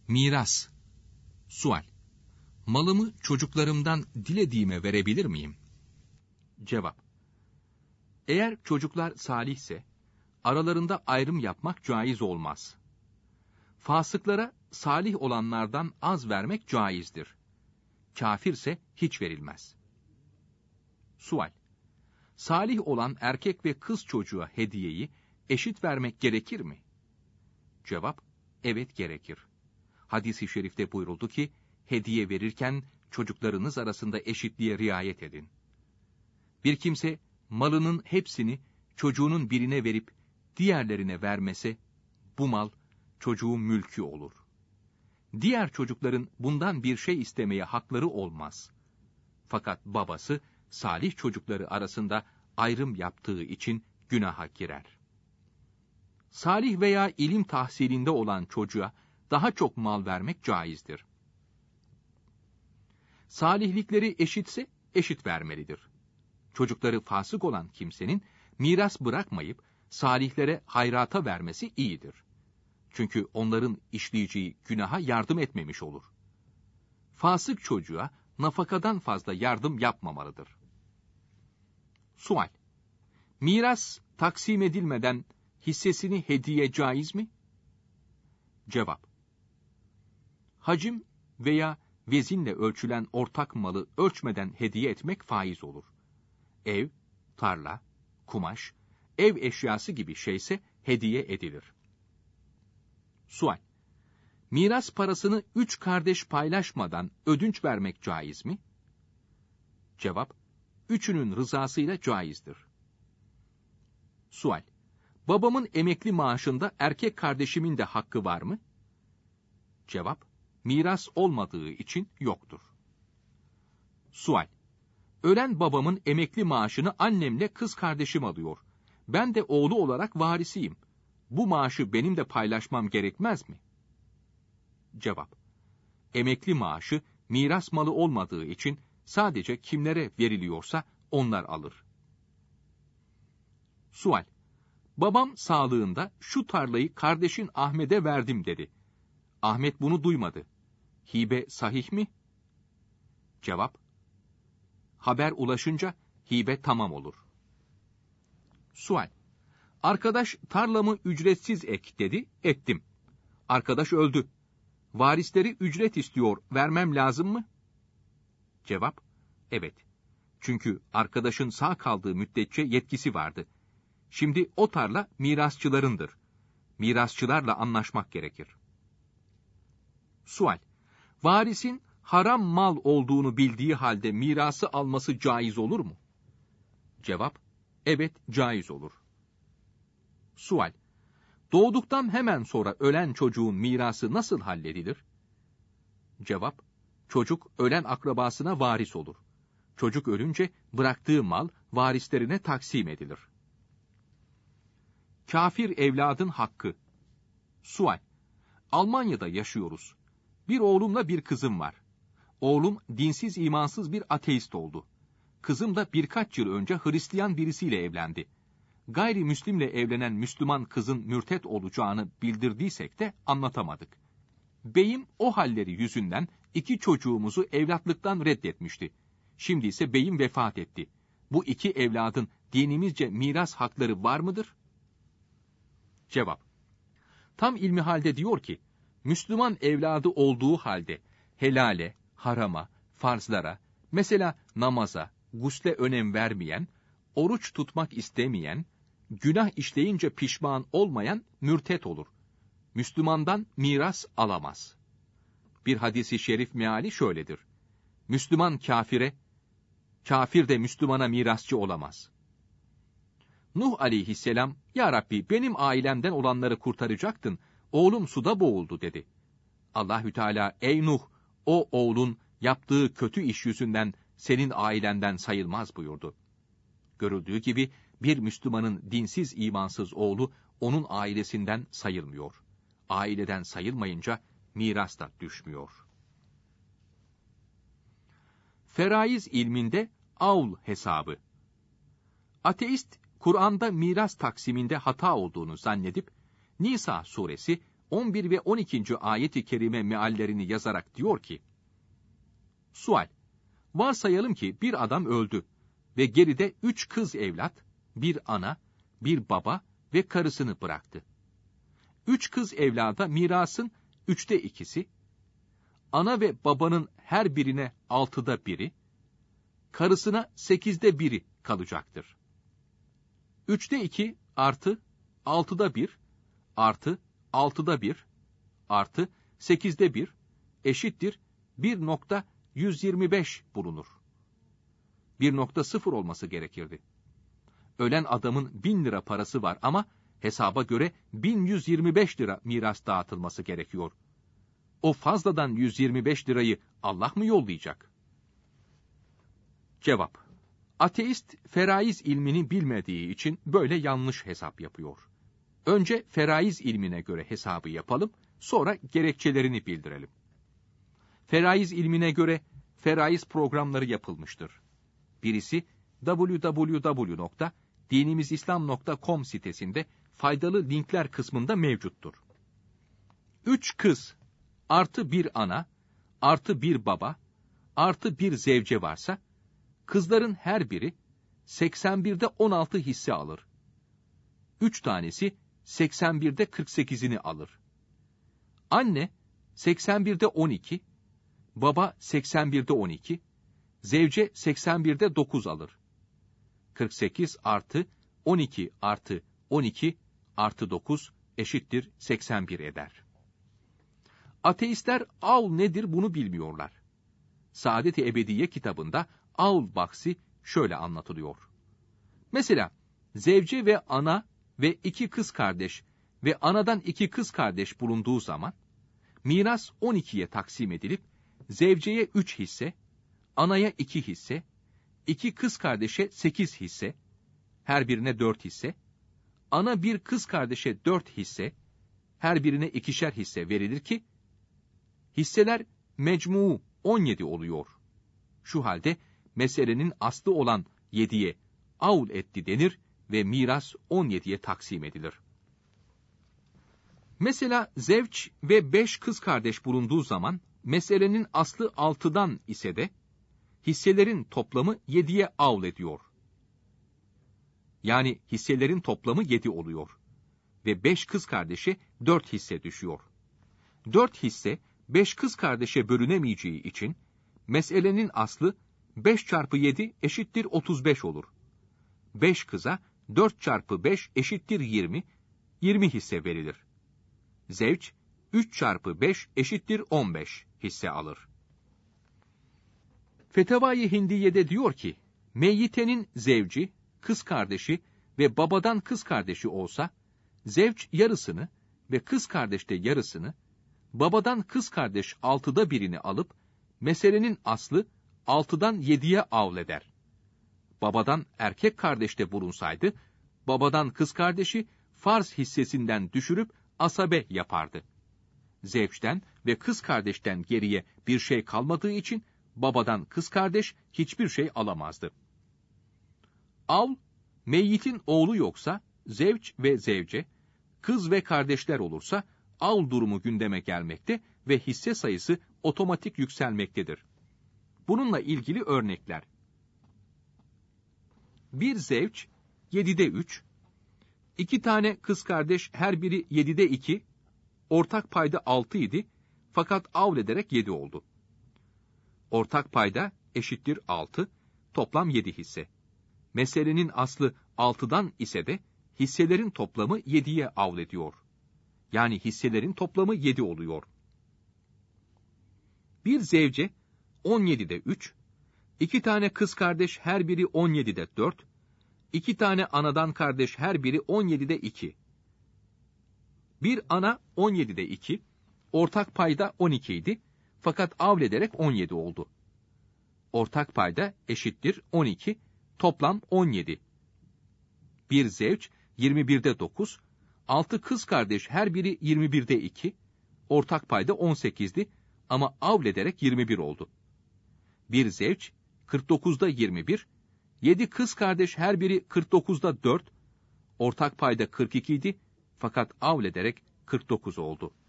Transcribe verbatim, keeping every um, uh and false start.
Miras. Sual. Malımı çocuklarımdan dilediğime verebilir miyim? Cevap. Eğer çocuklar salihse, aralarında ayrım yapmak caiz olmaz. Fasıklara salih olanlardan az vermek caizdir. Kafirse hiç verilmez. Sual. Salih olan erkek ve kız çocuğa hediyeyi eşit vermek gerekir mi? Cevap, evet gerekir. Hadis-i şerifte buyuruldu ki, hediye verirken çocuklarınız arasında eşitliğe riayet edin. Bir kimse malının hepsini çocuğunun birine verip diğerlerine vermese, bu mal çocuğun mülkü olur. Diğer çocukların bundan bir şey istemeye hakları olmaz. Fakat babası salih çocukları arasında ayrım yaptığı için günaha girer. Salih veya ilim tahsilinde olan çocuğa daha çok mal vermek caizdir. Salihlikleri eşitse eşit vermelidir. Çocukları fasık olan kimsenin miras bırakmayıp salihlere hayrata vermesi iyidir. Çünkü onların işleyeceği günaha yardım etmemiş olur. Fasık çocuğa nafakadan fazla yardım yapmamalıdır. Sual. Miras taksim edilmeden hissesini hediye caiz mi? Cevap. Hacim veya vezinle ölçülen ortak malı ölçmeden hediye etmek faiz olur. Ev, tarla, kumaş, ev eşyası gibi şeyse hediye edilir. Sual. Miras parasını üç kardeş paylaşmadan ödünç vermek caiz mi? Cevap. Üçünün rızasıyla caizdir. Sual. Babamın emekli maaşında erkek kardeşimin de hakkı var mı? Cevap. Miras olmadığı için yoktur. Sual. Ölen babamın emekli maaşını annemle kız kardeşim alıyor. Ben de oğlu olarak varisiyim. Bu maaşı benim de paylaşmam gerekmez mi? Cevap. Emekli maaşı miras malı olmadığı için sadece kimlere veriliyorsa onlar alır. Sual. Babam sağlığında şu tarlayı kardeşin Ahmet'e verdim dedi. Ahmet bunu duymadı. Hibe sahih mi? Cevap. Haber ulaşınca hibe tamam olur. Sual. Arkadaş tarlamı ücretsiz ek dedi, ektim. Arkadaş öldü. Varisleri ücret istiyor, vermem lazım mı? Cevap. Evet. Çünkü arkadaşın sağ kaldığı müddetçe yetkisi vardı. Şimdi o tarla mirasçılarındır. Mirasçılarla anlaşmak gerekir. Sual. Varisin haram mal olduğunu bildiği halde mirası alması caiz olur mu? Cevap. Evet, caiz olur. Sual. Doğduktan hemen sonra ölen çocuğun mirası nasıl halledilir? Cevap. Çocuk ölen akrabasına varis olur. Çocuk ölünce bıraktığı mal varislerine taksim edilir. Kafir evladın hakkı. Sual. Almanya'da yaşıyoruz. Bir oğlumla bir kızım var. Oğlum dinsiz imansız bir ateist oldu. Kızım da birkaç yıl önce Hristiyan birisiyle evlendi. Gayrimüslimle evlenen Müslüman kızın mürtet olacağını bildirdiysek de anlatamadık. Beyim o halleri yüzünden iki çocuğumuzu evlatlıktan reddetmişti. Şimdi ise beyim vefat etti. Bu iki evladın dinimizce miras hakları var mıdır? Cevap. Tam ilmihalde diyor ki, Müslüman evladı olduğu halde helale, harama, farzlara, mesela namaza, gusle önem vermeyen, oruç tutmak istemeyen, günah işleyince pişman olmayan mürtet olur. Müslümandan miras alamaz. Bir hadisi şerif meali şöyledir. Müslüman kafire, kafir de Müslümana mirasçı olamaz. Nuh aleyhisselam, Ya Rabbi benim ailemden olanları kurtaracaktın, oğlum suda boğuldu dedi. Allahü Teala, ey Nuh, o oğlun yaptığı kötü iş yüzünden senin ailenden sayılmaz buyurdu. Görüldüğü gibi bir Müslümanın dinsiz imansız oğlu onun ailesinden sayılmıyor. Aileden sayılmayınca miras da düşmüyor. Feraiz ilminde avl hesabı. Ateist, Kur'an'da miras taksiminde hata olduğunu zannedip, Nisa suresi on bir ve on ikinci ayet-i kerime meallerini yazarak diyor ki, Sual, varsayalım ki bir adam öldü ve geride üç kız evlat, bir ana, bir baba ve karısını bıraktı. Üç kız evlada mirasın üçte ikisi, ana ve babanın her birine altıda biri, karısına sekizde biri kalacaktır. Üçte iki artı altıda bir artı altıda bir artı sekizde bir eşittir bir nokta yüz yirmi beş bulunur. bir nokta sıfır olması gerekirdi. Ölen adamın bin lira parası var ama hesaba göre bin yüz yirmi beş lira miras dağıtılması gerekiyor. O fazladan yüz yirmi beş lirayı Allah mı yollayacak? Cevap: Ateist feraiz ilmini bilmediği için böyle yanlış hesap yapıyor. Önce feraiz ilmine göre hesabı yapalım, sonra gerekçelerini bildirelim. Feraiz ilmine göre feraiz programları yapılmıştır. Birisi double-u double-u double-u nokta dinimizislam nokta com sitesinde faydalı linkler kısmında mevcuttur. Üç kız artı bir ana artı bir baba artı bir zevce varsa, kızların her biri seksen birde on altı hisse alır. Üç tanesi seksen birde kırk sekizini alır. Anne seksen birde on iki, baba seksen birde on iki, zevce seksen birde dokuz alır. kırk sekiz artı on iki artı on iki artı dokuz eşittir seksen bir eder. Ateistler aul nedir bunu bilmiyorlar. Saadet-i Ebediye kitabında aul bahsi şöyle anlatılıyor. Mesela zevce ve ana ve iki kız kardeş ve anadan iki kız kardeş bulunduğu zaman, miras on ikiye taksim edilip, zevceye üç hisse, anaya iki hisse, iki kız kardeşe sekiz hisse, her birine dört hisse, ana bir kız kardeşe dört hisse, her birine ikişer hisse verilir ki, hisseler mecmu on yedi oluyor. Şu halde meselenin aslı olan yediye aul etti denir ve miras on yediye taksim edilir. Mesela zevç ve beş kız kardeş bulunduğu zaman, meselenin aslı altıdan ise de, hisselerin toplamı yediye aul ediyor. Yani hisselerin toplamı yedi oluyor. Ve beş kız kardeşe dört hisse düşüyor. dört hisse, beş kız kardeşe bölünemeyeceği için, meselenin aslı beş çarpı yedi eşittir otuz beş olur. beş kıza dört çarpı beş eşittir yirmi, yirmi hisse verilir. Zevç, üç çarpı beş eşittir on beş hisse alır. Fetavai Hindiye'de diyor ki, meyyitenin zevci, kız kardeşi ve babadan kız kardeşi olsa, zevç yarısını ve kız kardeş de yarısını, babadan kız kardeş altıda birini alıp, meselenin aslı altıdan yediye avleder. Babadan erkek kardeş de bulunsaydı, babadan kız kardeşi farz hissesinden düşürüp asabe yapardı. Zevçten ve kız kardeşten geriye bir şey kalmadığı için, babadan kız kardeş hiçbir şey alamazdı. Avl, meyyitin oğlu yoksa, zevç ve zevce, kız ve kardeşler olursa, avl durumu gündeme gelmekte ve hisse sayısı otomatik yükselmektedir. Bununla ilgili örnekler. Bir zevç, yedide üç, iki tane kız kardeş her biri yedide iki, ortak payda altı idi, fakat avl ederek yedi oldu. Ortak payda eşittir altı, toplam yedi hisse. Meselenin aslı altıdan ise de, hisselerin toplamı yediye avl ediyor. Yani hisselerin toplamı yedi oluyor. Bir zevce, on yedide üç, iki tane kız kardeş her biri on yedide dört, iki tane anadan kardeş her biri on yedide iki. Bir ana on yedide iki, ortak payda on iki idi, fakat avl ederek on yedi oldu. Ortak payda eşittir on iki, toplam on yedi. Bir zevç, yirmi birde dokuz, altı kız kardeş her biri yirmi birde iki, ortak payda on sekizdi ama avl ederek yirmi bir oldu. Bir zevç, kırk dokuzda yirmi bir, yedi kız kardeş her biri kırk dokuzda dört, ortak payda kırk iki idi, fakat avl ederek kırk dokuz oldu.